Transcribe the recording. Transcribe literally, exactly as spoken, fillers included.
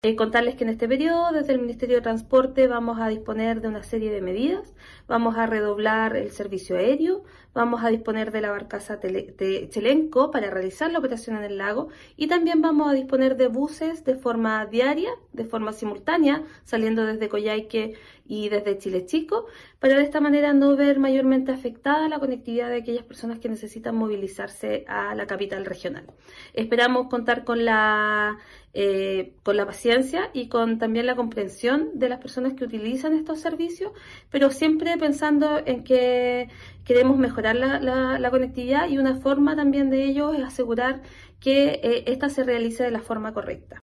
Eh, contarles que en este periodo, desde el Ministerio de Transporte, vamos a disponer de una serie de medidas. Vamos a redoblar el servicio aéreo, vamos a disponer de la barcaza tele, de Chelenco para realizar la operación en el lago y también vamos a disponer de buses de forma diaria, de forma simultánea, saliendo desde Coyhaique y desde Chile Chico, para de esta manera no ver mayormente afectada la conectividad de aquellas personas que necesitan movilizarse a la capital regional. Esperamos contar con la, eh, con la paciencia y con también la comprensión de las personas que utilizan estos servicios, pero siempre pensando en que queremos mejorar la, la, la conectividad y una forma también de ello es asegurar que eh, esta se realice de la forma correcta.